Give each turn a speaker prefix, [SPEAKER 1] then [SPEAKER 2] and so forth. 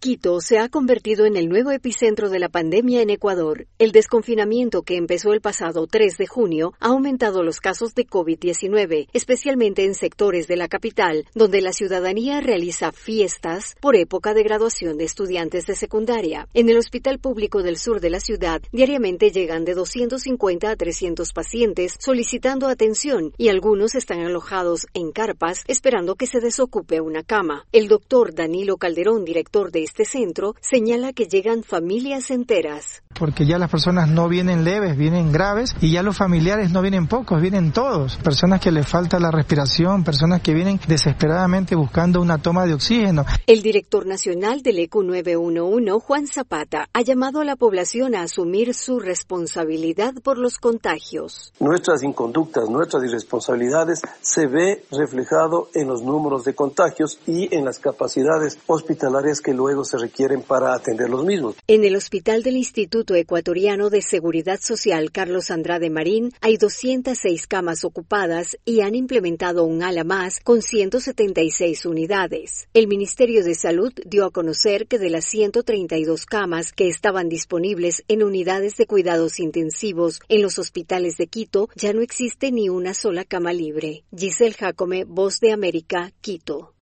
[SPEAKER 1] Quito se ha convertido en el nuevo epicentro de la pandemia en Ecuador. El desconfinamiento que empezó el pasado 3 de junio ha aumentado los casos de COVID-19, especialmente en sectores de la capital, donde la ciudadanía realiza fiestas por época de graduación de estudiantes de secundaria. En el hospital público del sur de la ciudad, diariamente llegan de 250 a 300 pacientes solicitando atención y algunos están alojados en carpas esperando que se desocupe una cama. El doctor Danilo Calderón, director de este centro, señala que llegan familias enteras.
[SPEAKER 2] Porque ya las personas no vienen leves, vienen graves, y ya los familiares no vienen pocos, vienen todos. Personas que les falta la respiración, personas que vienen desesperadamente buscando una toma de oxígeno.
[SPEAKER 1] El director nacional del ECU 911, Juan Zapata, ha llamado a la población a asumir su responsabilidad por los contagios.
[SPEAKER 3] Nuestras inconductas, nuestras irresponsabilidades se ve reflejado en los números de contagios y en las capacidades hospitalarias que luego se requieren para atender los mismos.
[SPEAKER 1] En el hospital del Instituto Ecuatoriano de Seguridad Social Carlos Andrade Marín hay 206 camas ocupadas y han implementado un ala más con 176 unidades. El Ministerio de Salud dio a conocer que de las 132 camas que estaban disponibles en unidades de cuidados intensivos en los hospitales de Quito, ya no existe ni una sola cama libre. Giselle Jacome, Voz de América, Quito.